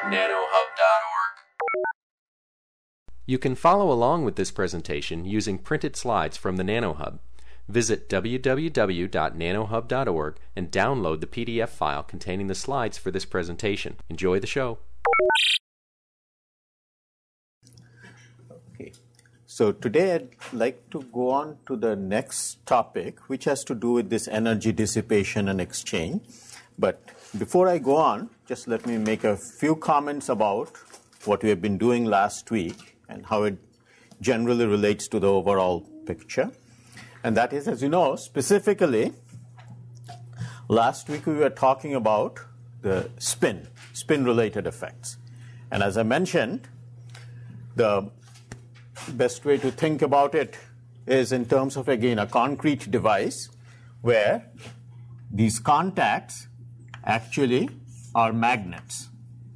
You can follow along with this presentation using printed slides from the NanoHub. Visit www.nanohub.org and download the PDF file containing the slides for this presentation. Enjoy the show. Okay. So today I'd like to go on to the next topic, which has to do with this energy dissipation and exchange. But before I go on, just let me make a few comments about what we have been doing last week and how it generally relates to the overall picture. And that is, as you know, specifically, last week we were talking about the spin-related effects. And as I mentioned, the best way to think about it is in terms of, again, a concrete device where these contacts actually are magnets,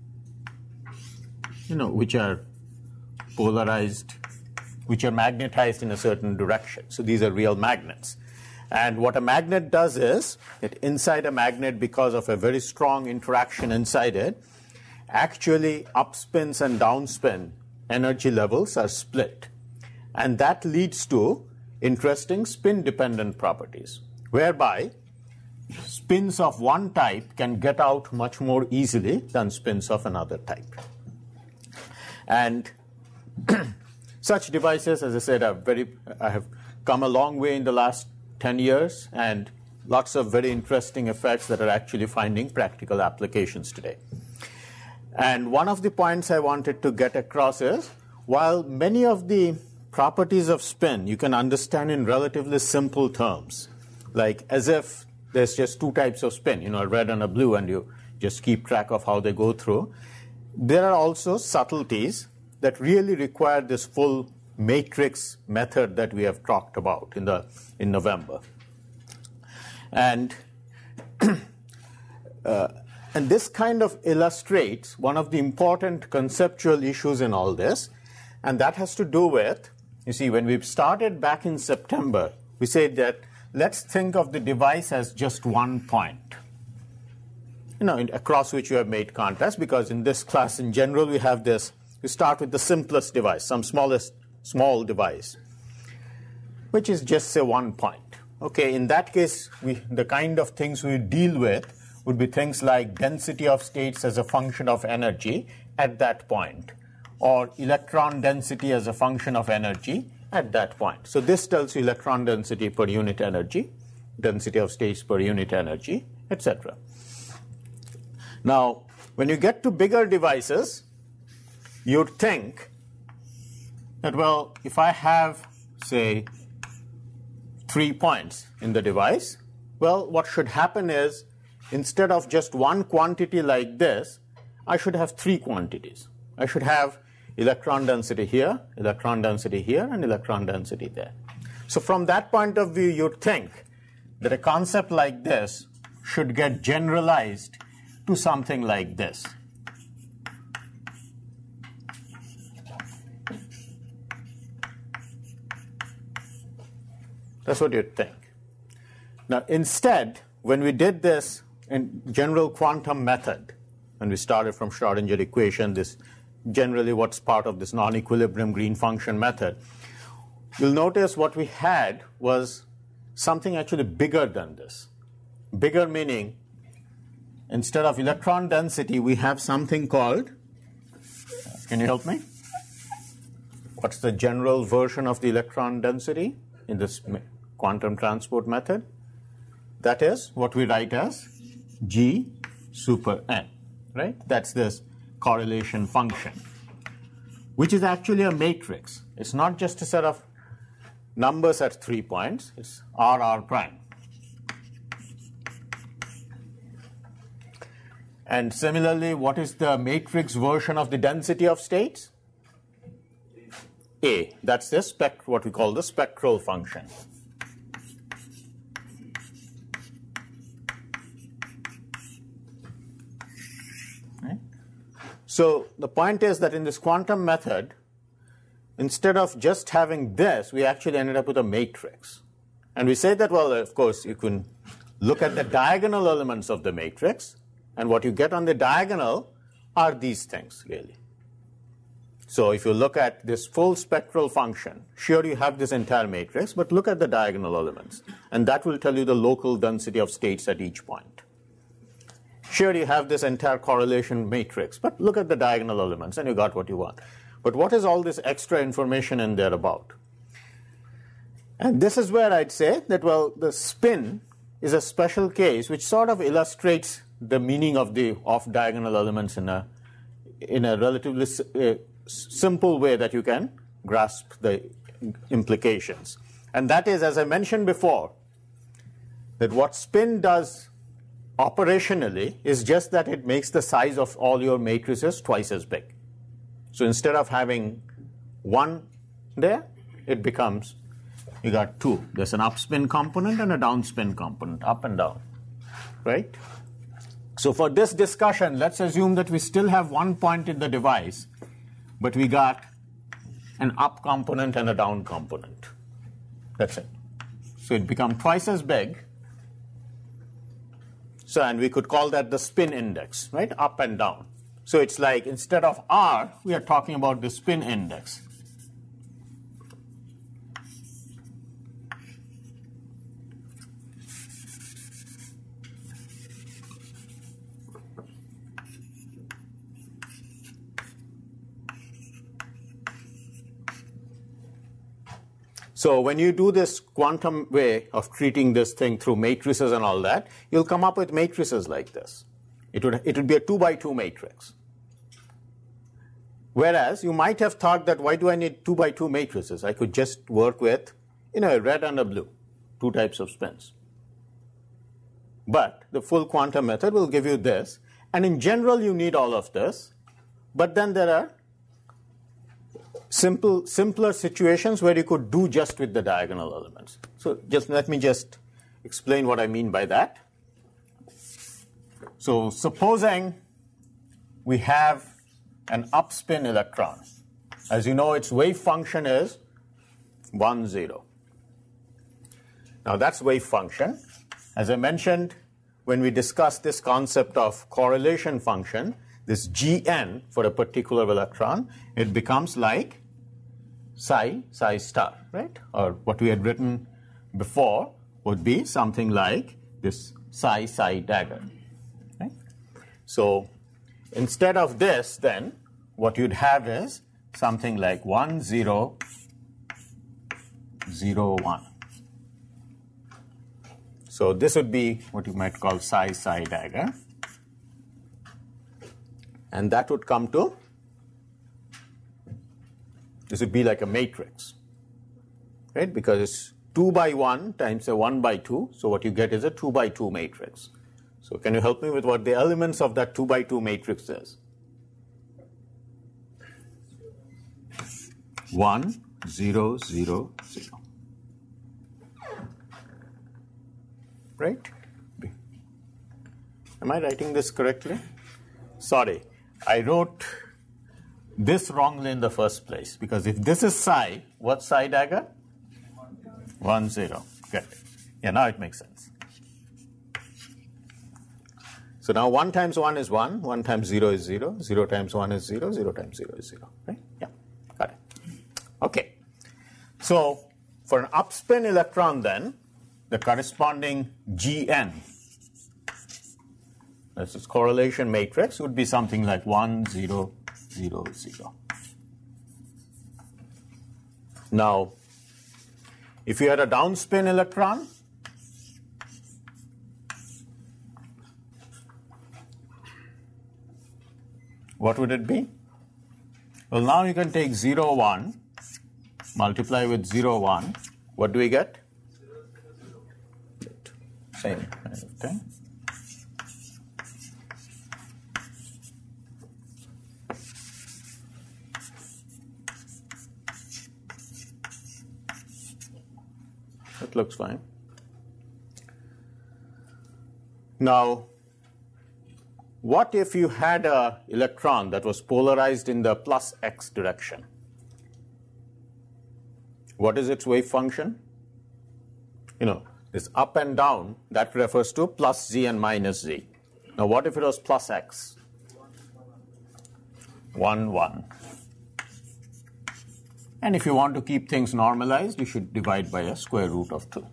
which are polarized, which are magnetized in a certain direction. So these are real magnets. And what a magnet does is that inside a magnet, because of a very strong interaction inside it, actually upspins and downspin energy levels are split. And that leads to interesting spin-dependent properties, whereby spins of one type can get out much more easily than spins of another type. And such devices, as I said, have come a long way in the last 10 years, and lots of very interesting effects that are actually finding practical applications today. And one of the points I wanted to get across is, while many of the properties of spin you can understand in relatively simple terms, like as if there's just two types of spin, a red and a blue, and you just keep track of how they go through, there are also subtleties that really require this full matrix method that we have talked about in November. And and this kind of illustrates one of the important conceptual issues in all this, and that has to do with, you see, when we started back in September, we said that let's think of the device as just one point, across which you have made contacts, because in this class in general we have this. We start with the simplest device, some small device, which is just, say, one point. Okay, in that case, the kind of things we deal with would be things like density of states as a function of energy at that point, or electron density as a function of energy at that point. So this tells you electron density per unit energy, density of states per unit energy, etc. Now, when you get to bigger devices, you'd think that, well, if I have, say, 3 points in the device, well, what should happen is, instead of just one quantity like this, I should have three quantities. I should have electron density here, and electron density there. So from that point of view, you'd think that a concept like this should get generalized to something like this. That's what you'd think. Now, instead, when we did this in general quantum method, when we started from Schrodinger equation, this generally what's part of this non-equilibrium green function method, you'll notice what we had was something actually bigger than this. Bigger meaning, instead of electron density, we have something called, can you help me? What's the general version of the electron density in this quantum transport method? That is what we write as G super n, right? That's this correlation function, which is actually a matrix. It's not just a set of numbers at 3 points. It's R prime. And similarly, what is the matrix version of the density of states? A. That's this what we call the spectral function. Right? So the point is that in this quantum method, instead of just having this, we actually ended up with a matrix. And we say that, well, of course, you can look at the diagonal elements of the matrix, and what you get on the diagonal are these things, really. So if you look at this full spectral function, sure you have this entire matrix, but look at the diagonal elements, and that will tell you the local density of states at each point. Sure you have this entire correlation matrix, but look at the diagonal elements, and you got what you want. But what is all this extra information in there about? And this is where I'd say that, well, the spin is a special case which sort of illustrates the meaning of the off-diagonal elements in a relatively simple way that you can grasp the implications. And that is, as I mentioned before, that what spin does operationally is just that it makes the size of all your matrices twice as big. So instead of having one there, it becomes, you got two. There's an upspin component and a downspin component, up and down, right? So for this discussion, let's assume that we still have one point in the device, but we got an up component and a down component. That's it. So it becomes twice as big. So, and we could call that the spin index, right? Up and down. So it's like instead of R, we are talking about the spin index. So when you do this quantum way of treating this thing through matrices and all that, you'll come up with matrices like this. It would be a 2 by 2 matrix. Whereas you might have thought that, why do I need 2 by 2 matrices? I could just work with, a red and a blue, two types of spins. But the full quantum method will give you this. And in general, you need all of this. But then there are simpler situations where you could do just with the diagonal elements. So just let me just explain what I mean by that. So supposing we have an upspin electron. As you know, its wave function is 1, 0. Now that's wave function. As I mentioned, when we discussed this concept of correlation function, this Gn for a particular electron, it becomes like psi star, right? Or what we had written before would be something like this psi dagger. Right? So instead of this, then, what you'd have is something like 1, 0, 0, 1. So this would be what you might call psi dagger. And that would come to, this would be like a matrix, right? Because it's 2 by 1 times a 1 by 2. So what you get is a 2 by 2 matrix. So can you help me with what the elements of that 2 by 2 matrix is? 1, 0, 0, 0. Right? Am I writing this correctly? Sorry, I wrote this wrongly in the first place, because if this is psi, what's psi dagger? 1, 0. Good. Yeah, now it makes sense. So now 1 times 1 is 1, 1 times 0 is 0, 0 times 1 is 0, 0 times 0 is 0. Right? Yeah, got it. Okay. So for an upspin electron then, the corresponding Gn, that's its correlation matrix, would be something like 1, 0, 0, 0. Now, if you had a downspin electron, what would it be? Well, now you can take 0, 1, multiply with 0, 1. What do we get? Same kind of thing. That looks fine. Now, what if you had an electron that was polarized in the plus x direction? What is its wave function? This up and down, that refers to plus z and minus z. Now, what if it was plus x? 1, 1. And if you want to keep things normalized, you should divide by a square root of 2.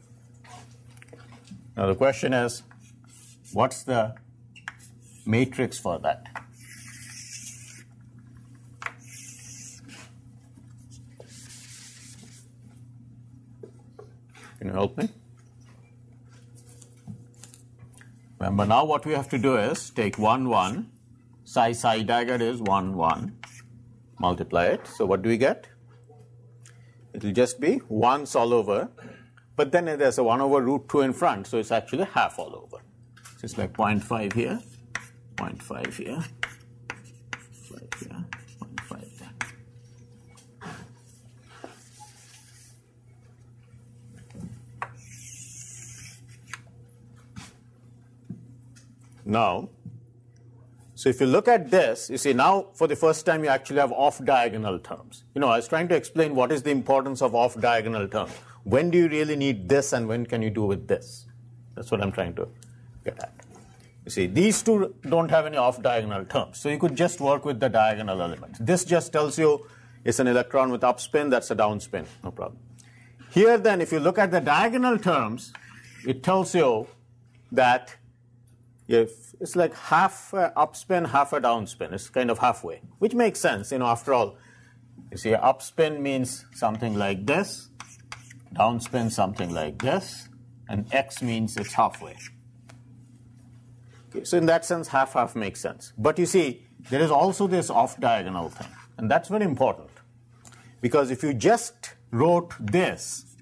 Now the question is, what's the matrix for that? Can you help me? Remember, now what we have to do is take 1, 1. Psi dagger is 1, 1. Multiply it. So what do we get? It will just be 1s all over. But then there's a 1 over root 2 in front. So it's actually half all over. So it's like 0.5 here, 0.5 here, 5 here, 0.5 there. Now, so if you look at this, you see now for the first time you actually have off-diagonal terms. I was trying to explain what is the importance of off-diagonal terms. When do you really need this and when can you do with this? That's what I'm trying to get at. You see, these two don't have any off-diagonal terms. So you could just work with the diagonal elements. This just tells you it's an electron with upspin, that's a downspin, no problem. Here then, if you look at the diagonal terms, it tells you that if it's like half a upspin, half a downspin. It's kind of halfway, which makes sense. After all, you see, upspin means something like this, downspin something like this, and x means it's halfway. Okay, so in that sense, half makes sense. But you see, there is also this off-diagonal thing, and that's very important. Because if you just wrote this,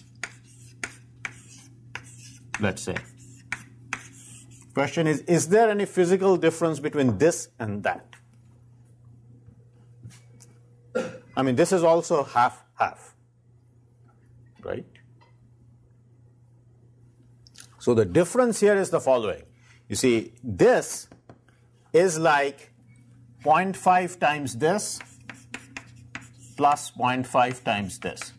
let's say, question is there any physical difference between this and that? I mean, this is also half, right? So the difference here is the following. You see, this is like 0.5 times this plus 0.5 times this.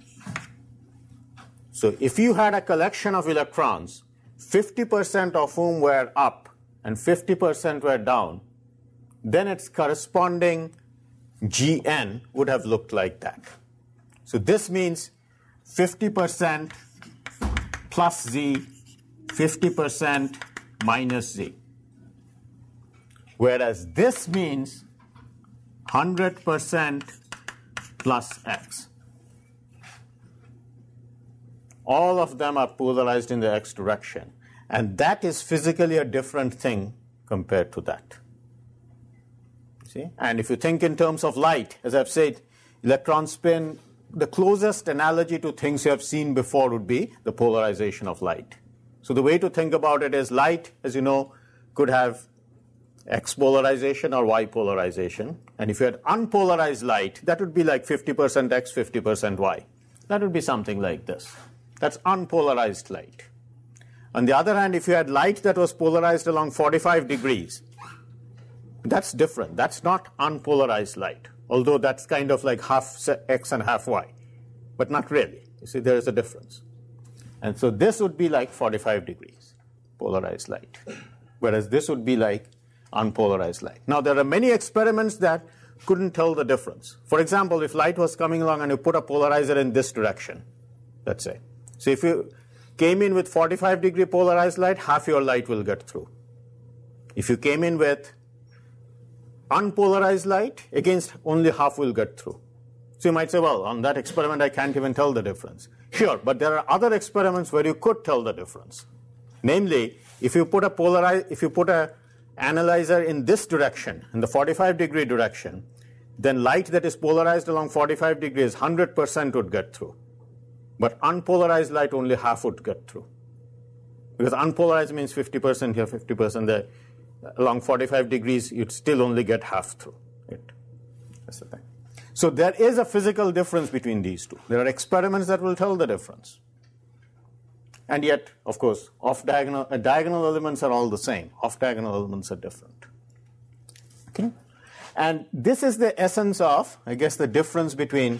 So if you had a collection of electrons, 50% of whom were up and 50% were down, then its corresponding Gn would have looked like that. So this means 50% plus Z, 50% minus Z. Whereas this means 100% plus X. All of them are polarized in the X direction. And that is physically a different thing compared to that. See? And if you think in terms of light, as I've said, electron spin, the closest analogy to things you have seen before would be the polarization of light. So the way to think about it is light, as you know, could have X polarization or Y polarization. And if you had unpolarized light, that would be like 50% X, 50% Y. That would be something like this. That's unpolarized light. On the other hand, if you had light that was polarized along 45 degrees, that's different. That's not unpolarized light, although that's kind of like half X and half Y, but not really. You see, there is a difference. And so this would be like 45 degrees, polarized light, whereas this would be like unpolarized light. Now, there are many experiments that couldn't tell the difference. For example, if light was coming along and you put a polarizer in this direction, let's say. So if you came in with 45-degree polarized light, half your light will get through. If you came in with unpolarized light, against only half will get through. So you might say, well, on that experiment, I can't even tell the difference. Sure, but there are other experiments where you could tell the difference. Namely, if you put a analyzer in this direction, in the 45-degree direction, then light that is polarized along 45 degrees, 100% would get through. But unpolarized light, only half would get through. Because unpolarized means 50% here, 50% there. Along 45 degrees, you'd still only get half through it. That's the thing. So there is a physical difference between these two. There are experiments that will tell the difference. And yet, of course, diagonal elements are all the same. Off-diagonal elements are different. Okay? And this is the essence of, I guess, the difference between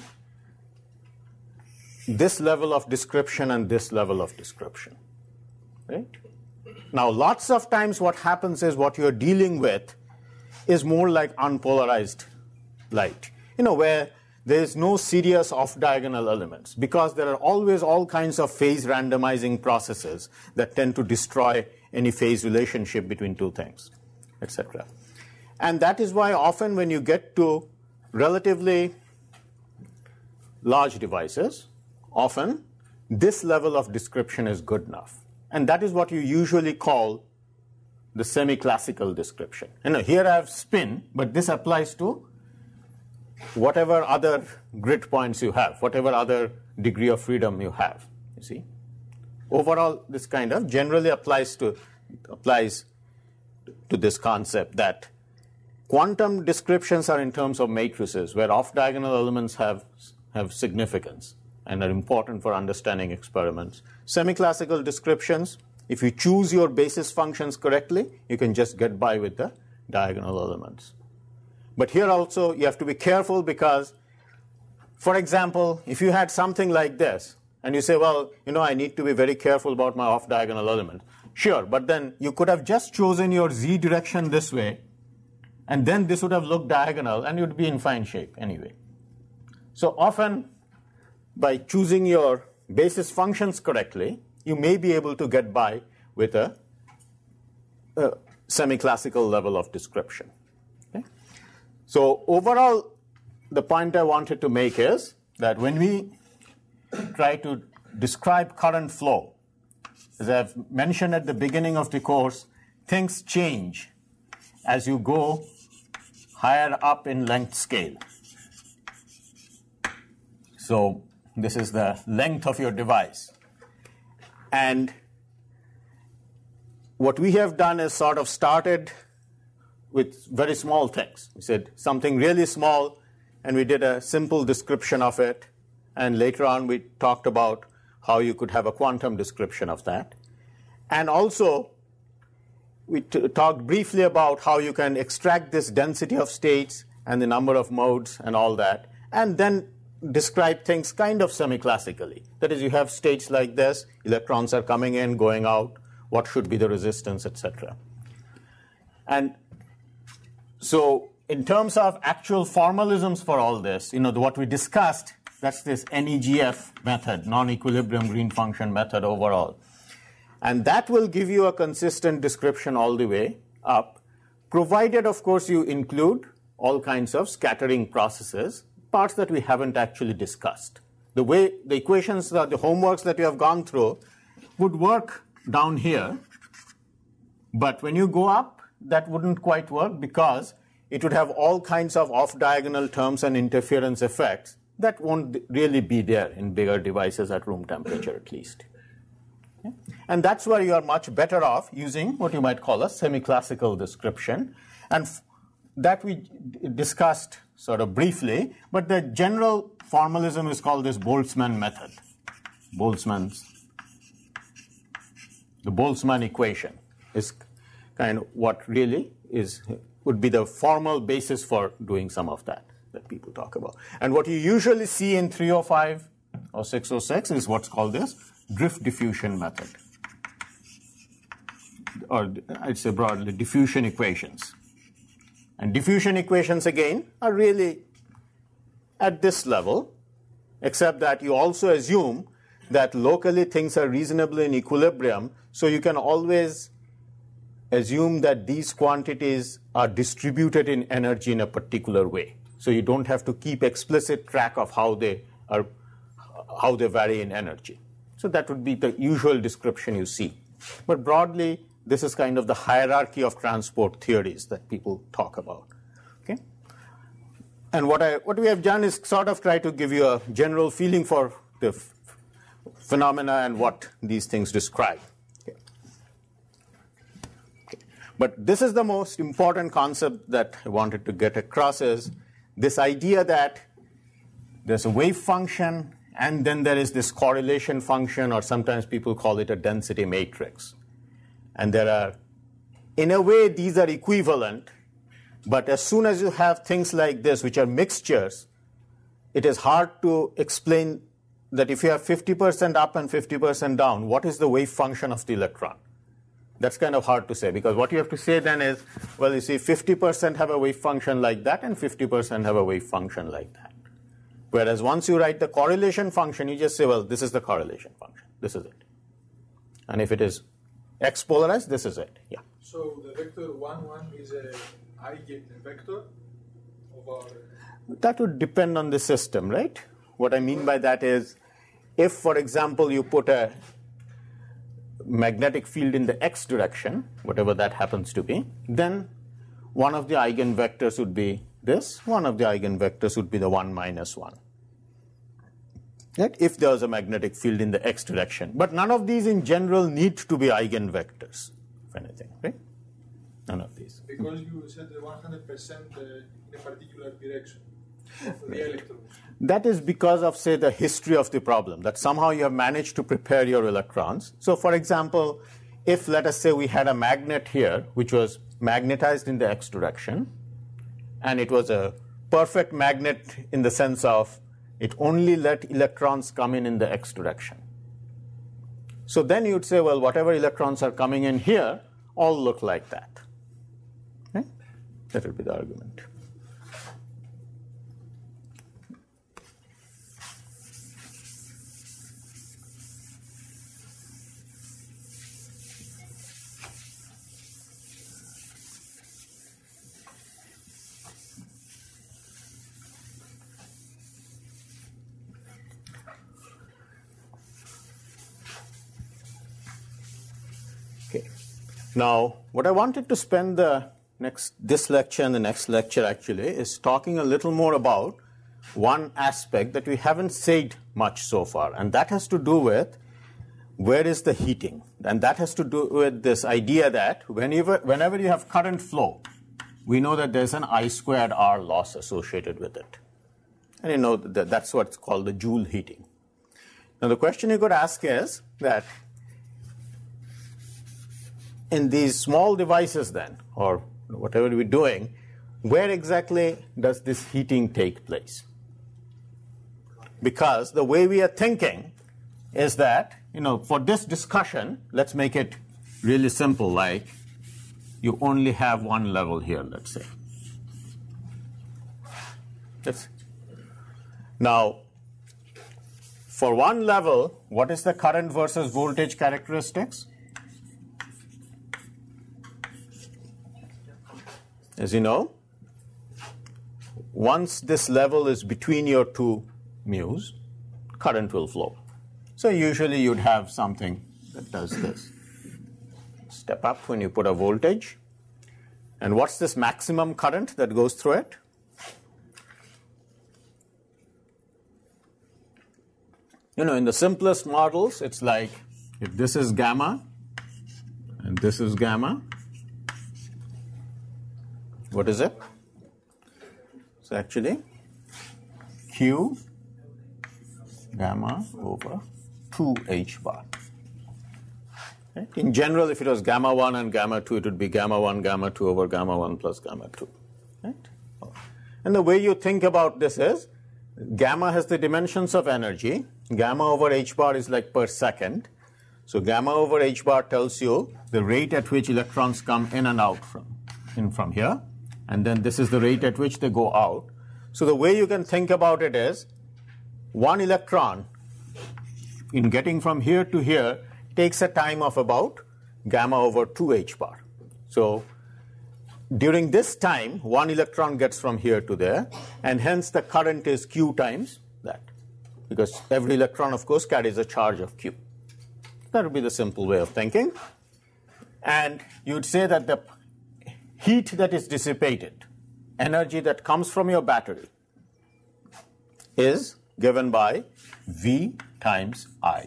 this level of description and this level of description. Right? Now, lots of times what happens is what you're dealing with is more like unpolarized light, where there is no serious off-diagonal elements, because there are always all kinds of phase randomizing processes that tend to destroy any phase relationship between two things, etc. And that is why often when you get to relatively large devices, often this level of description is good enough. And that is what you usually call the semi-classical description. Here I have spin, but this applies to whatever other grid points you have, whatever other degree of freedom you have. You see, overall, this kind of generally applies to this concept that quantum descriptions are in terms of matrices, where off-diagonal elements have significance and are important for understanding experiments. Semi-classical descriptions, if you choose your basis functions correctly, you can just get by with the diagonal elements. But here also you have to be careful because, for example, if you had something like this, and you say, well, I need to be very careful about my off-diagonal element. Sure, but then you could have just chosen your z direction this way, and then this would have looked diagonal, and you'd be in fine shape anyway. So often, by choosing your basis functions correctly, you may be able to get by with a semi-classical level of description. Okay? So overall, the point I wanted to make is that when we try to describe current flow, as I've mentioned at the beginning of the course, things change as you go higher up in length scale. So this is the length of your device. And what we have done is sort of started with very small things. We said something really small, and we did a simple description of it. And later on, we talked about how you could have a quantum description of that. And also, we talked briefly about how you can extract this density of states and the number of modes and all that, and then describe things kind of semi-classically. That is, you have states like this, electrons are coming in, going out, what should be the resistance, etc. And so in terms of actual formalisms for all this, what we discussed, that's this NEGF method, non-equilibrium green function method overall. And that will give you a consistent description all the way up, provided, of course, you include all kinds of scattering processes, parts that we haven't actually discussed. The way the equations, the homeworks that you have gone through would work down here, but when you go up, that wouldn't quite work because it would have all kinds of off-diagonal terms and interference effects that won't really be there in bigger devices at room temperature at least. Okay? And that's where you are much better off using what you might call a semi-classical description. And that we discussed sort of briefly, but the general formalism is called this Boltzmann method. The Boltzmann equation is kind of what really would be the formal basis for doing some of that people talk about. And what you usually see in 305 or 606 is what's called this drift diffusion method. Or I'd say broadly, diffusion equations. And diffusion equations, again, are really at this level, except that you also assume that locally things are reasonably in equilibrium, so you can always assume that these quantities are distributed in energy in a particular way. So you don't have to keep explicit track of how they vary in energy. So that would be the usual description you see. But broadly, this is kind of the hierarchy of transport theories that people talk about. Okay? And what we have done is sort of try to give you a general feeling for the phenomena and what these things describe. Okay. Okay. But this is the most important concept that I wanted to get across, is this idea that there's a wave function and then there is this correlation function, or sometimes people call it a density matrix. And there are, in a way, these are equivalent, but as soon as you have things like this, which are mixtures, it is hard to explain that if you have 50% up and 50% down, what is the wave function of the electron? that's kind of hard to say, because what you have to say then is, well, you see 50% have a wave function like that and 50% have a wave function like that. Whereas once you write the correlation function, you just say, well, this is the correlation function. This is it. And if it is x polarized, this is it. Yeah. So the vector 1, 1 is a eigenvector of our... That would depend on the system, right? What I mean by that is, if, for example, you put a magnetic field in the x direction, whatever that happens to be, then one of the eigenvectors would be this, one of the eigenvectors would be the 1 minus 1. Right? If there was a magnetic field in the x direction. But none of these in general need to be eigenvectors, if anything, right? None of these. Because you said 100% in a particular direction of the electrons. That is because of, say, the history of the problem, that somehow you have managed to prepare your electrons. So, for example, if, let us say, we had a magnet here, which was magnetized in the x direction, and it was a perfect magnet in the sense of it only let electrons come in the x direction. So then you'd say, well, whatever electrons are coming in here all look like that. Right? That would be the argument. Now, what I wanted to spend this lecture and the next lecture actually is talking a little more about one aspect that we haven't said much so far, and that has to do with where is the heating. And that has to do with this idea that whenever you have current flow, we know that there's an I squared R loss associated with it. And you know that's what's called the Joule heating. Now, the question you could ask is that in these small devices then, or whatever we're doing, where exactly does this heating take place? Because the way we are thinking is that, for this discussion, let's make it really simple, like you only have one level here, let's say. Now, for one level, what is the current versus voltage characteristics? As you know, once this level is between your two mu's, current will flow. So usually you'd have something that does this. Step up when you put a voltage. And what's this maximum current that goes through it? In the simplest models, it's like if this is gamma and this is gamma, what is it? It's actually Q gamma over 2h bar. Right? In general, if it was gamma 1 and gamma 2, it would be gamma 1, gamma 2 over gamma 1 plus gamma 2. Right? And the way you think about this is, gamma has the dimensions of energy. Gamma over h bar is like per second. So gamma over h bar tells you the rate at which electrons come in and out from here. And then this is the rate at which they go out. So the way you can think about it is, one electron in getting from here to here takes a time of about gamma over 2h bar. So during this time, one electron gets from here to there, and hence the current is Q times that. Because every electron, of course, carries a charge of Q. That would be the simple way of thinking. And you'd say that the heat that is dissipated, energy that comes from your battery, is given by V times I.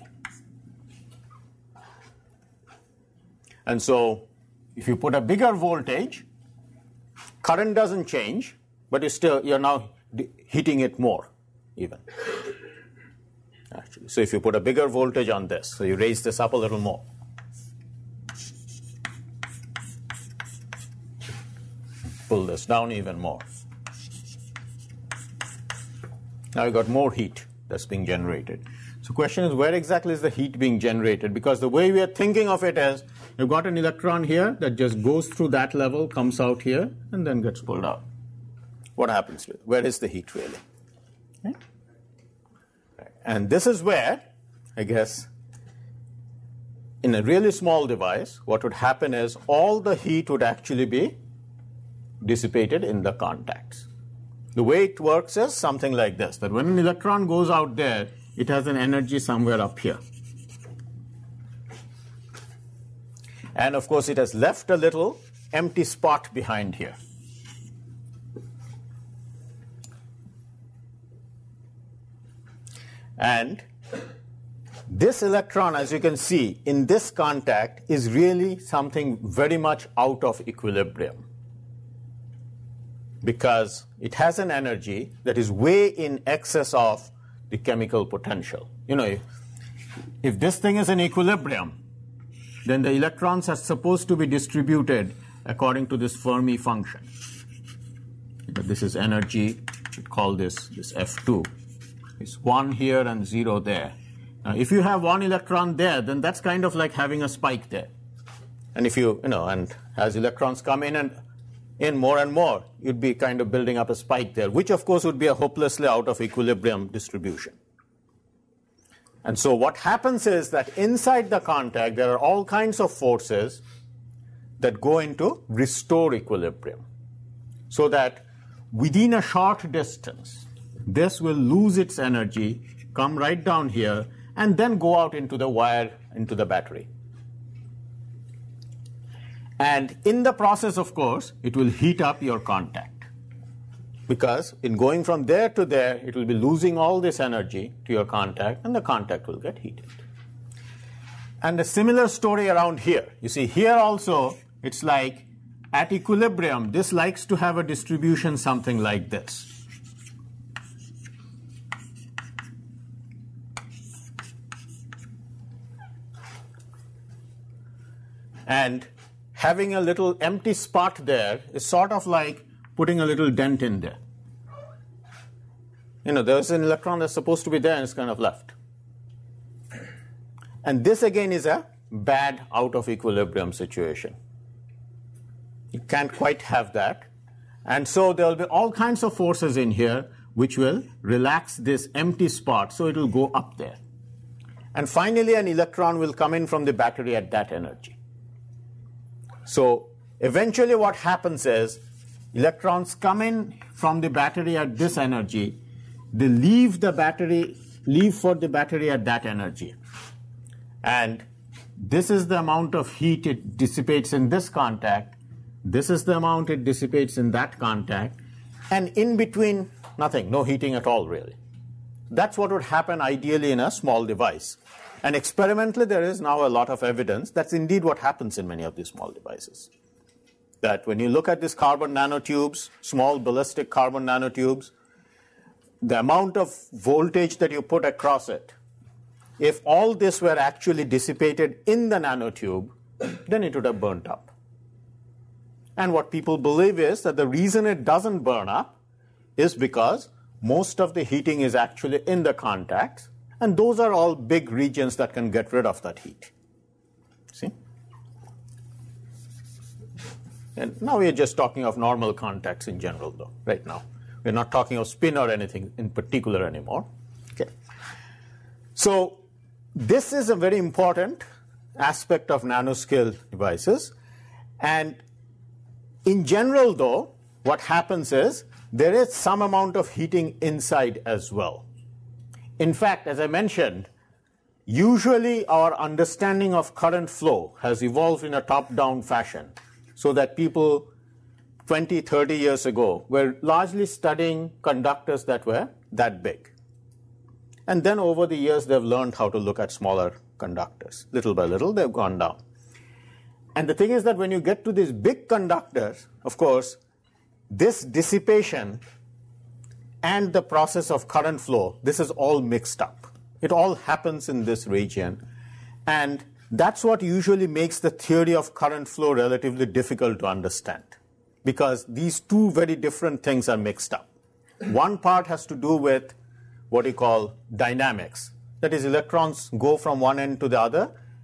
And so if you put a bigger voltage, current doesn't change, but you're now heating it more even. Actually, so if you put a bigger voltage on this, so you raise this up a little more, pull this down even more. Now you got more heat that's being generated. So the question is, where exactly is the heat being generated? Because the way we are thinking of it is, You've got an electron here that just goes through that level, comes out here, and then gets pulled out. What happens to it? Where is the heat really? Okay. And this is where, I guess, in a really small device, what would happen is all the heat would actually be dissipated in the contacts. The way it works is something like this, that when an electron goes out there, it has an energy somewhere up here. And of course, it has left a little empty spot behind here. And this electron, as you can see, in this contact is really something very much out of equilibrium, because it has an energy that is way in excess of the chemical potential. You know, if this thing is in equilibrium, then the electrons are supposed to be distributed according to this Fermi function. This is energy, we call this F2. It's 1 here and 0 there. Now, if you have one electron there, then that's kind of like having a spike there. And if and as electrons come in and in more and more, you'd be kind of building up a spike there, which of course would be a hopelessly out of equilibrium distribution. And so what happens is that inside the contact, there are all kinds of forces that go into restore equilibrium, so that within a short distance, this will lose its energy, come right down here, and then go out into the wire, into the battery. And in the process, of course, it will heat up your contact, because in going from there to there, it will be losing all this energy to your contact, and the contact will get heated. And a similar story around here. You see, here also, it's like at equilibrium, this likes to have a distribution something like this. And having a little empty spot there is sort of like putting a little dent in there. There's an electron that's supposed to be there and it's kind of left. And this again is a bad out of equilibrium situation. You can't quite have that. And so there will be all kinds of forces in here which will relax this empty spot, so it will go up there. And finally, an electron will come in from the battery at that energy. So eventually what happens is, electrons come in from the battery at this energy, they leave for the battery at that energy. And this is the amount of heat it dissipates in this contact, this is the amount it dissipates in that contact, and in between, nothing, no heating at all really. That's what would happen ideally in a small device. And experimentally, there is now a lot of evidence that's indeed what happens in many of these small devices. That when you look at these carbon nanotubes, small ballistic carbon nanotubes, the amount of voltage that you put across it, if all this were actually dissipated in the nanotube, then it would have burnt up. And what people believe is that the reason it doesn't burn up is because most of the heating is actually in the contacts, and those are all big regions that can get rid of that heat. See? And now we are just talking of normal contacts in general, though, right now. We're not talking of spin or anything in particular anymore. Okay. So this is a very important aspect of nanoscale devices. And in general, though, what happens is there is some amount of heating inside as well. In fact, as I mentioned, usually our understanding of current flow has evolved in a top-down fashion, so that people 20, 30 years ago were largely studying conductors that were that big. And then over the years, they've learned how to look at smaller conductors. Little by little, they've gone down. And the thing is that when you get to these big conductors, of course, this dissipation and the process of current flow, this is all mixed up. It all happens in this region. And that's what usually makes the theory of current flow relatively difficult to understand, because these two very different things are mixed up. One part has to do with what you call dynamics. That is, electrons go from one end to the other,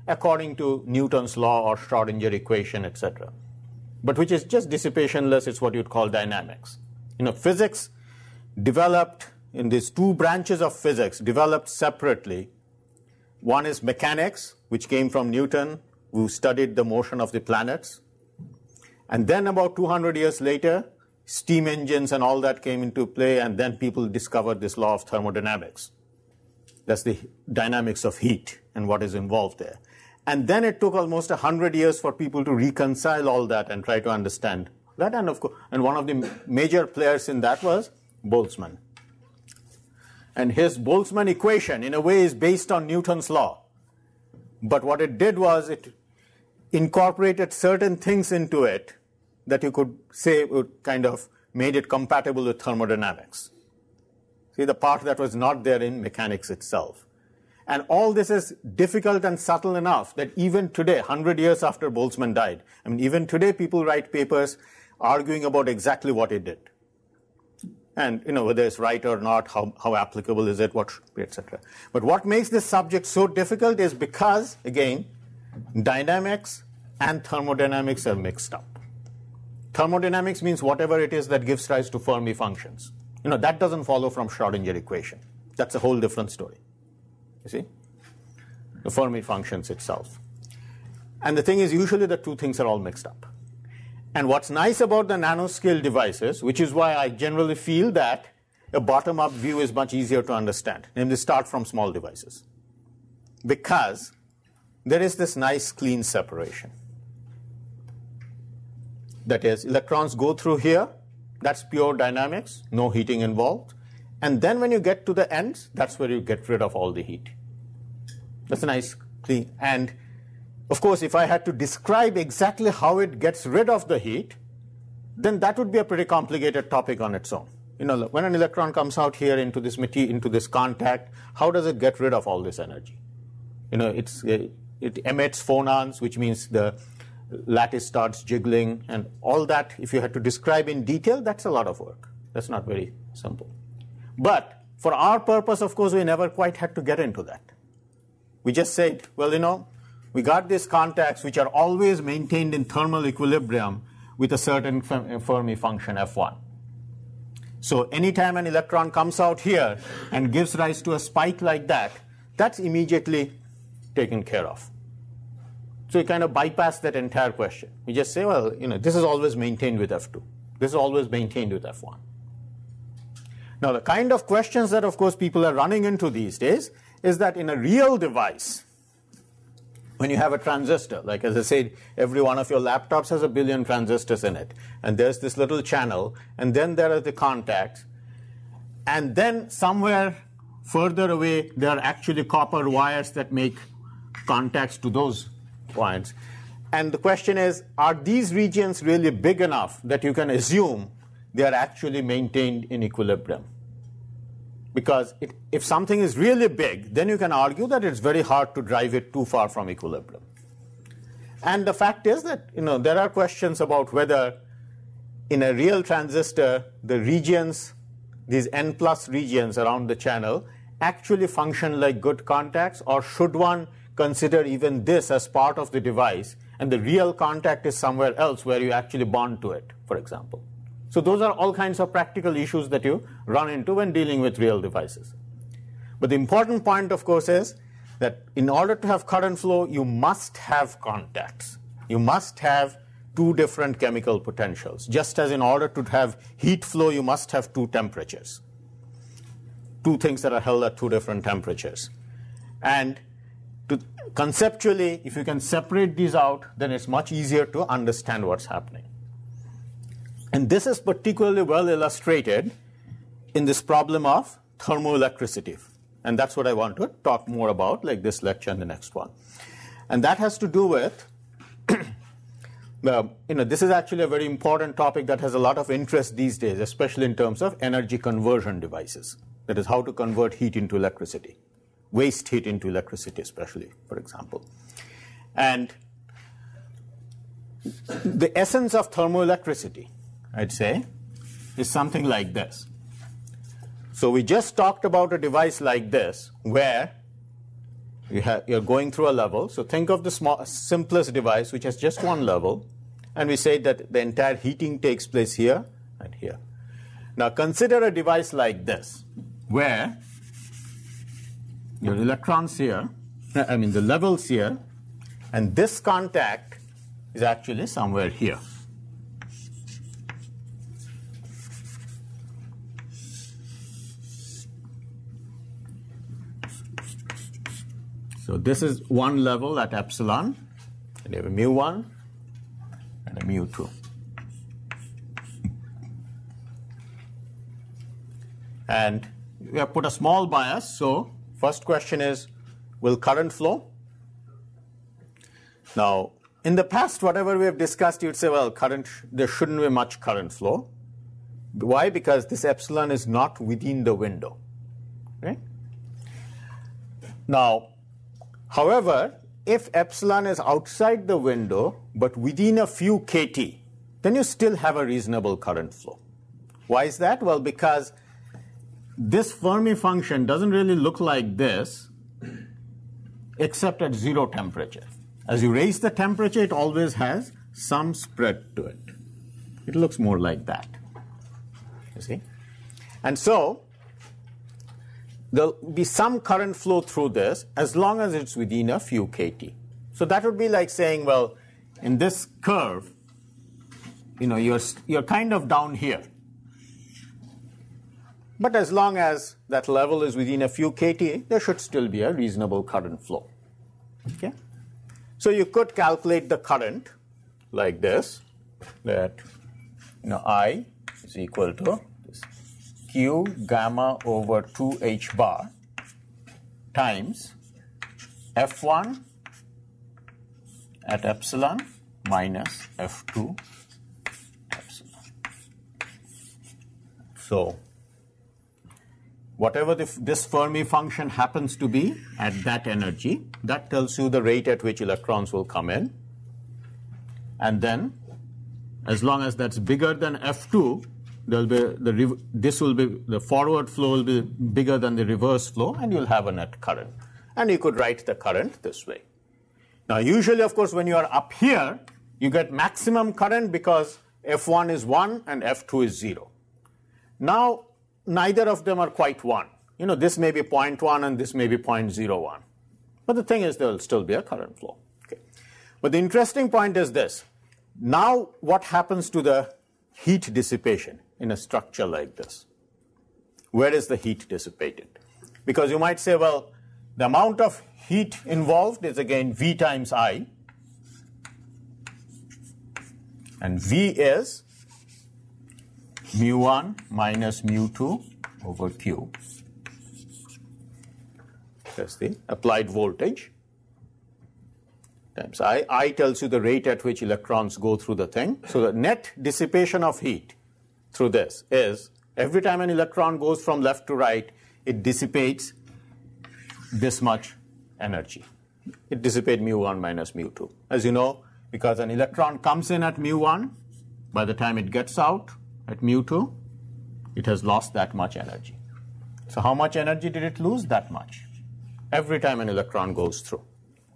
according to Newton's law or Schrodinger equation, etc. But which is just dissipationless. It's what you'd call dynamics. Physics developed in these two branches of physics, developed separately. One is mechanics, which came from Newton, who studied the motion of the planets. And then about 200 years later, steam engines and all that came into play, and then people discovered this law of thermodynamics. That's the dynamics of heat and what is involved there. And then it took almost 100 years for people to reconcile all that and try to understand that. And of course, and one of the major players in that was Boltzmann. And his Boltzmann equation, in a way, is based on Newton's law. But what it did was it incorporated certain things into it that you could say would kind of made it compatible with thermodynamics. See, the part that was not there in mechanics itself. And all this is difficult and subtle enough that even today, 100 years after Boltzmann died, even today people write papers arguing about exactly what he did. And, whether it's right or not, how applicable is it, what should be, etc. But what makes this subject so difficult is because, again, dynamics and thermodynamics are mixed up. Thermodynamics means whatever it is that gives rise to Fermi functions. That doesn't follow from Schrodinger equation. That's a whole different story. You see? The Fermi functions itself. And the thing is, usually the two things are all mixed up. And what's nice about the nanoscale devices, which is why I generally feel that a bottom-up view is much easier to understand, namely start from small devices. Because there is this nice clean separation. That is, electrons go through here, that's pure dynamics, no heating involved. And then when you get to the ends, that's where you get rid of all the heat. That's a nice clean. And of course, if I had to describe exactly how it gets rid of the heat, then that would be a pretty complicated topic on its own. When an electron comes out here into this material, into this contact, how does it get rid of all this energy? It emits phonons, which means the lattice starts jiggling, and all that, if you had to describe in detail, that's a lot of work. That's not very simple. But for our purpose, of course, we never quite had to get into that. We just said, well, we got these contacts which are always maintained in thermal equilibrium with a certain Fermi function F1. So anytime an electron comes out here and gives rise to a spike like that, that's immediately taken care of. So you kind of bypass that entire question. We just say, well, this is always maintained with F2. This is always maintained with F1. Now, the kind of questions that, of course, people are running into these days is that in a real device, when you have a transistor, like as I said, every one of your laptops has 1 billion transistors in it. And there's this little channel, and then there are the contacts. And then somewhere further away, there are actually copper wires that make contacts to those points. And the question is, are these regions really big enough that you can assume they are actually maintained in equilibrium? Because if something is really big, then you can argue that it's very hard to drive it too far from equilibrium. And the fact is that there are questions about whether in a real transistor, the regions, these N+ regions around the channel, actually function like good contacts, or should one consider even this as part of the device, and the real contact is somewhere else where you actually bond to it, for example. So those are all kinds of practical issues that you run into when dealing with real devices. But the important point, of course, is that in order to have current flow, you must have contacts. You must have two different chemical potentials. Just as in order to have heat flow, you must have two temperatures. Two things that are held at two different temperatures. And conceptually, if you can separate these out, then it's much easier to understand what's happening. And this is particularly well illustrated in this problem of thermoelectricity. And that's what I want to talk more about, like this lecture and the next one. And that has to do with, this is actually a very important topic that has a lot of interest these days, especially in terms of energy conversion devices. That is, how to convert heat into electricity. Waste heat into electricity, especially, for example. And the essence of thermoelectricity, I'd say, is something like this. So we just talked about a device like this, where You're going through a level. So think of the simplest device, which has just one level. And we say that the entire heating takes place here and here. Now consider a device like this, where your electrons here, the levels here, and this contact is actually somewhere here. So this is one level at epsilon, and you have a mu1 and a mu2. And we have put a small bias, so first question is, will current flow? Now, in the past, whatever we have discussed, you'd say, well, there shouldn't be much current flow. Why? Because this epsilon is not within the window. Right? Now, however, if epsilon is outside the window, but within a few kT, then you still have a reasonable current flow. Why is that? Well, because this Fermi function doesn't really look like this, except at 0 temperature. As you raise the temperature, it always has some spread to it. It looks more like that. You see? And so there'll be some current flow through this as long as it's within a few kT. So that would be like saying, well, in this curve, you're kind of down here. But as long as that level is within a few kT, there should still be a reasonable current flow. Okay? So you could calculate the current like this, that I is equal to this Q gamma over 2H bar times F1 at epsilon minus F2 epsilon. So whatever this Fermi function happens to be at that energy, that tells you the rate at which electrons will come in. And then, as long as that's bigger than F2, the forward flow will be bigger than the reverse flow, and you'll have a net current. And you could write the current this way. Now, usually, of course, when you are up here, you get maximum current because F1 is 1 and F2 is 0. Now, neither of them are quite 1. This may be 0.1 and this may be 0.01. But the thing is, there will still be a current flow. Okay. But the interesting point is this. Now, what happens to the heat dissipation in a structure like this? Where is the heat dissipated? Because you might say, well, the amount of heat involved is again V times I. And V is mu1 minus mu2 over Q. That's the applied voltage times I. I tells you the rate at which electrons go through the thing. So the net dissipation of heat through this is every time an electron goes from left to right, it dissipates this much energy. It dissipates mu1 minus mu2. As you know, because an electron comes in at mu1, by the time it gets out at mu2, it has lost that much energy. So how much energy did it lose? That much. Every time an electron goes through.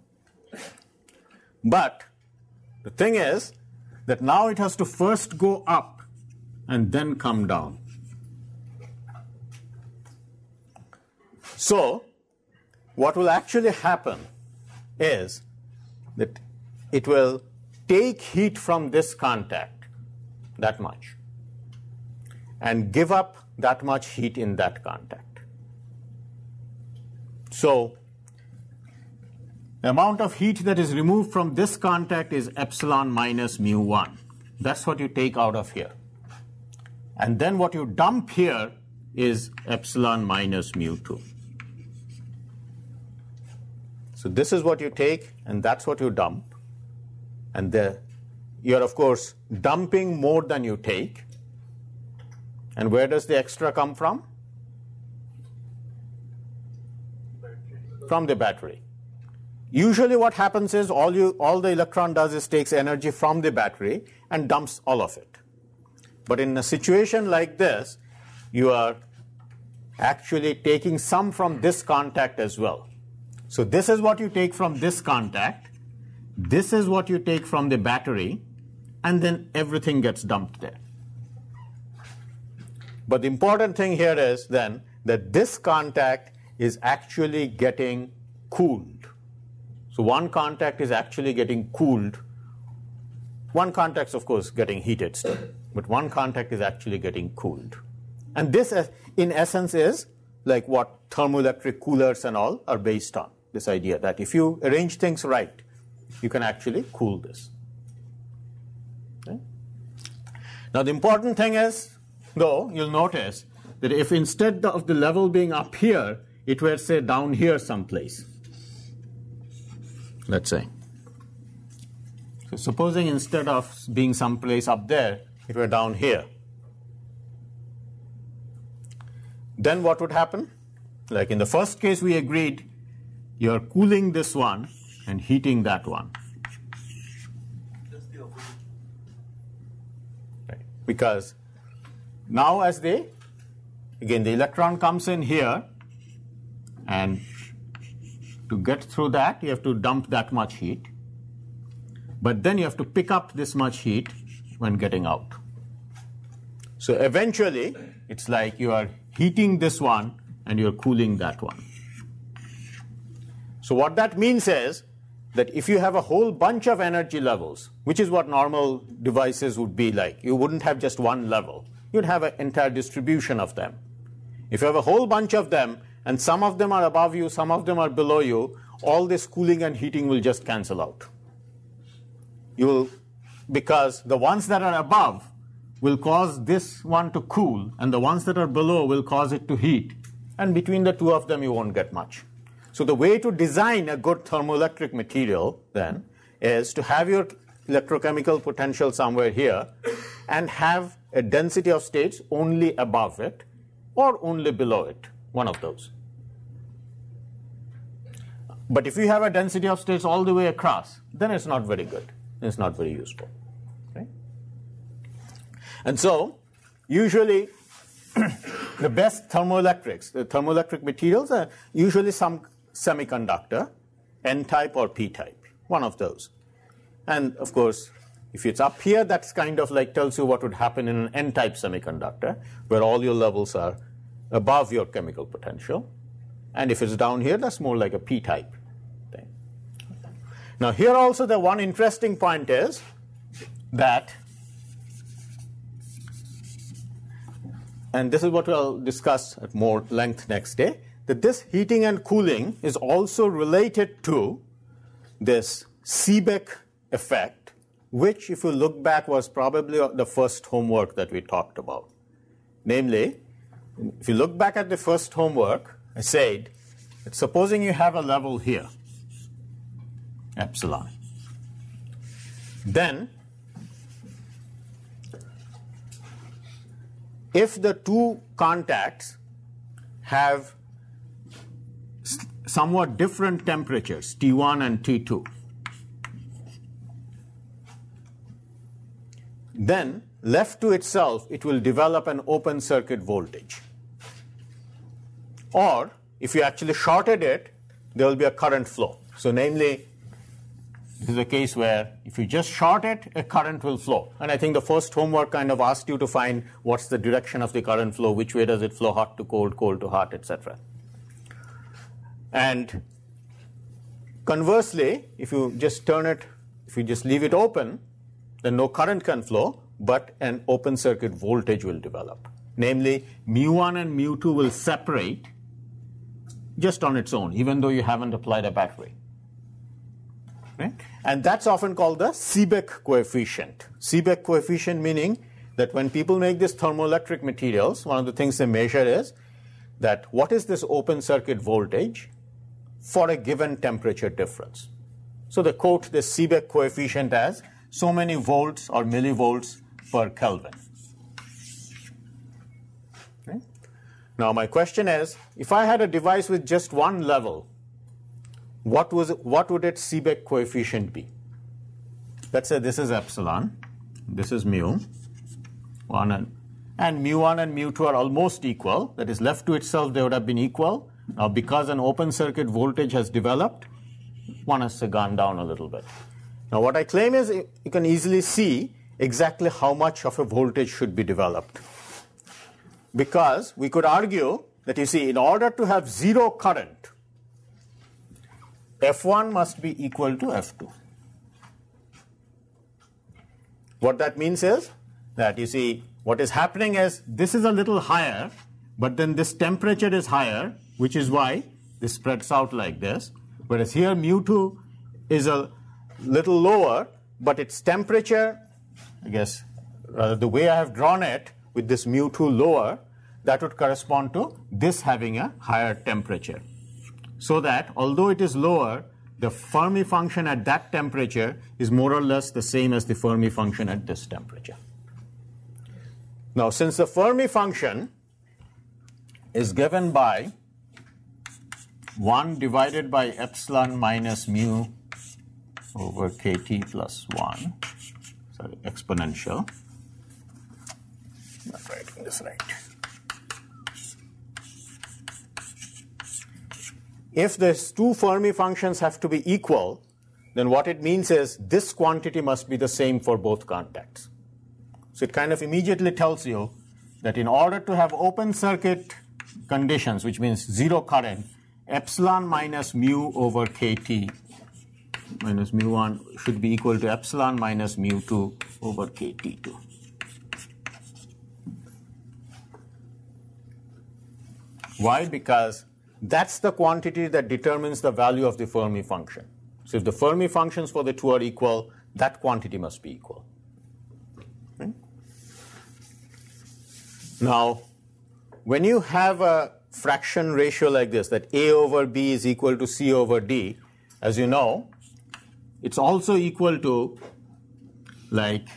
But the thing is that now it has to first go up and then come down. So what will actually happen is that it will take heat from this contact, that much, and give up that much heat in that contact. So the amount of heat that is removed from this contact is epsilon minus mu1. That's what you take out of here. And then what you dump here is epsilon minus mu2. So this is what you take, and that's what you dump. And you're, of course, dumping more than you take. And where does the extra come from? From the battery. Usually what happens is all the electron does is takes energy from the battery and dumps all of it. But in a situation like this, you are actually taking some from this contact as well. So this is what you take from this contact. This is what you take from the battery, and then everything gets dumped there. But the important thing here is then that this contact is actually getting cooled. So one contact is actually getting cooled. One contact's, of course, getting heated still, but one contact is actually getting cooled. And this, in essence, is like what thermoelectric coolers and all are based on, this idea that if you arrange things right, you can actually cool this. Okay? Now, the important thing is, though, you'll notice that if instead of the level being up here, it were, say, down here someplace, let's say. So supposing instead of being someplace up there, it were down here, then what would happen? Like in the first case, we agreed you're cooling this one and heating that one. Right. Because now as again, the electron comes in here, and to get through that, you have to dump that much heat. But then you have to pick up this much heat when getting out. So eventually, it's like you are heating this one and you're cooling that one. So what that means is that if you have a whole bunch of energy levels, which is what normal devices would be like, you wouldn't have just one level. You'd have an entire distribution of them. If you have a whole bunch of them, and some of them are above you, some of them are below you, all this cooling and heating will just cancel out. Because the ones that are above will cause this one to cool, and the ones that are below will cause it to heat. And between the two of them, you won't get much. So the way to design a good thermoelectric material, then, is to have your electrochemical potential somewhere here and have a density of states only above it or only below it, one of those. But if you have a density of states all the way across, then it's not very good. It's not very useful. Okay? And so, usually, the best thermoelectrics, the thermoelectric materials are usually some semiconductor, N-type or P-type, one of those. And of course, if it's up here, that's kind of like tells you what would happen in an N-type semiconductor, where all your levels are above your chemical potential. And if it's down here, that's more like a P-type thing. Now, here also the one interesting point is that, and this is what we'll discuss at more length next day, that this heating and cooling is also related to this Seebeck effect, which, if you look back, was probably the first homework that we talked about. Namely, if you look back at the first homework, I said that supposing you have a level here, epsilon, then if the two contacts have somewhat different temperatures, T1 and T2, then left to itself, it will develop an open circuit voltage. Or if you actually shorted it, there will be a current flow. So namely, this is a case where if you just short it, a current will flow. And I think the first homework kind of asked you to find what's the direction of the current flow, which way does it flow, hot to cold, cold to hot, etc. And conversely, if you just turn it, if you just leave it open, then no current can flow, but an open circuit voltage will develop. Namely, mu1 and mu2 will separate just on its own, even though you haven't applied a battery. Right? And that's often called the Seebeck coefficient. Seebeck coefficient meaning that when people make these thermoelectric materials, one of the things they measure is that what is this open circuit voltage for a given temperature difference. So they quote this Seebeck coefficient as so many volts or millivolts per Kelvin. Okay? Now my question is, if I had a device with just one level, what would its Seebeck coefficient be? Let's say this is epsilon, this is mu, and mu1 and mu2 are almost equal. That is, left to itself they would have been equal, Now, because an open circuit voltage has developed, one has gone down a little bit. Now, what I claim is you can easily see exactly how much of a voltage should be developed. Because we could argue that, you see, in order to have zero current, F1 must be equal to F2. What that means is that, you see, what is happening is this is a little higher, but then this temperature is higher, which is why this spreads out like this. Whereas here mu2 is a little lower, but its temperature, I guess, rather the way I have drawn it with this mu2 lower, that would correspond to this having a higher temperature. So that although it is lower, the Fermi function at that temperature is more or less the same as the Fermi function at this temperature. Now, since the Fermi function is given by 1 divided by epsilon minus mu over kt plus 1, sorry, exponential. Not writing this right. If these two Fermi functions have to be equal, then what it means is this quantity must be the same for both contacts. So it kind of immediately tells you that in order to have open circuit conditions, which means zero current, epsilon minus mu over kt minus mu1 should be equal to epsilon minus mu2 over kt2. Why? Because that's the quantity that determines the value of the Fermi function. So if the Fermi functions for the two are equal, that quantity must be equal. Okay? Now, when you have a fraction ratio like this, that A over B is equal to C over D, as you know, it's also equal to like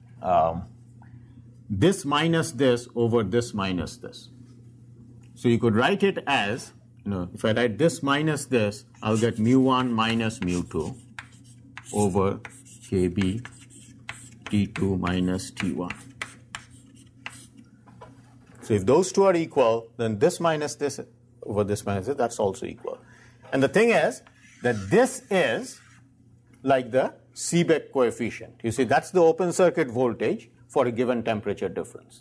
this minus this over this minus this. So you could write it as, if I write this minus this, I'll get mu1 minus mu2 over kb t2 minus t1. So if those two are equal, then this minus this over this minus this, that's also equal. And the thing is that this is like the Seebeck coefficient. You see, that's the open circuit voltage for a given temperature difference.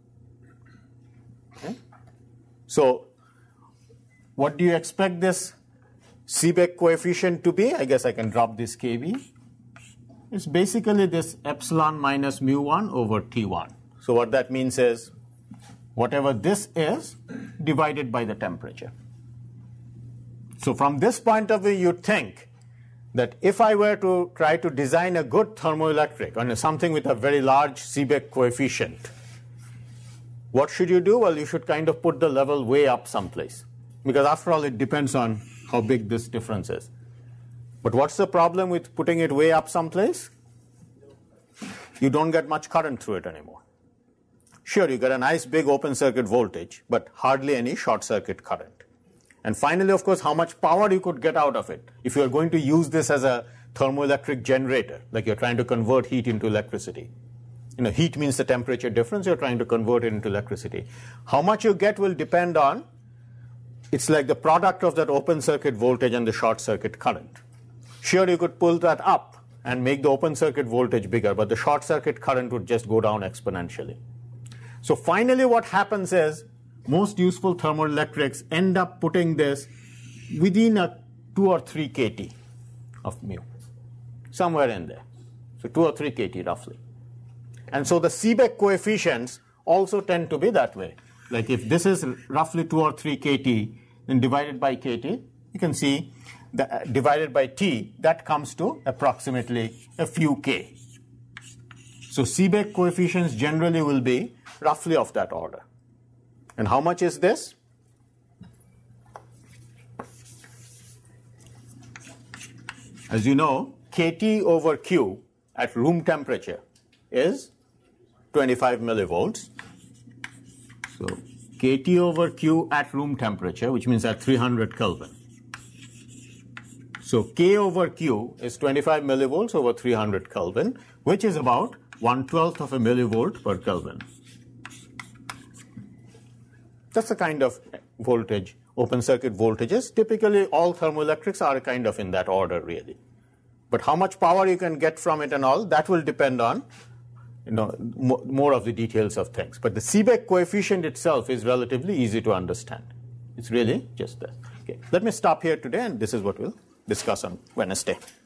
Okay? So what do you expect this Seebeck coefficient to be? I guess I can drop this kb. It's basically this epsilon minus mu1 over t1. So what that means is whatever this is divided by the temperature. So from this point of view, you think that if I were to try to design a good thermoelectric or something with a very large Seebeck coefficient, what should you do? Well, you should kind of put the level way up someplace. Because after all, it depends on how big this difference is. But what's the problem with putting it way up someplace? You don't get much current through it anymore. Sure, you get a nice big open circuit voltage, but hardly any short circuit current. And finally, of course, how much power you could get out of it. If you're going to use this as a thermoelectric generator, like you're trying to convert heat into electricity. Heat means the temperature difference, you're trying to convert it into electricity. How much you get will depend on, it's like the product of that open circuit voltage and the short circuit current. Sure, you could pull that up and make the open circuit voltage bigger, but the short circuit current would just go down exponentially. So finally what happens is most useful thermoelectrics end up putting this within a 2 or 3 kT of mu, somewhere in there. So 2 or 3 kT roughly. And so the Seebeck coefficients also tend to be that way. Like if this is roughly 2 or 3 kT, then divided by kT, you can see that divided by T, that comes to approximately a few K. So Seebeck coefficients generally will be roughly of that order. And how much is this? As you know, kT over Q at room temperature is 25 millivolts. So kT over Q at room temperature, which means at 300 Kelvin. So K over Q is 25 millivolts over 300 Kelvin, which is about 1/12 of a millivolt per Kelvin. That's the kind of voltage open circuit voltages. Typically, all thermoelectrics are kind of in that order, really. But how much power you can get from it and all, that will depend on more of the details of things. But the Seebeck coefficient itself is relatively easy to understand. It's really just this. Okay. Let me stop here today, and this is what we'll discuss on Wednesday.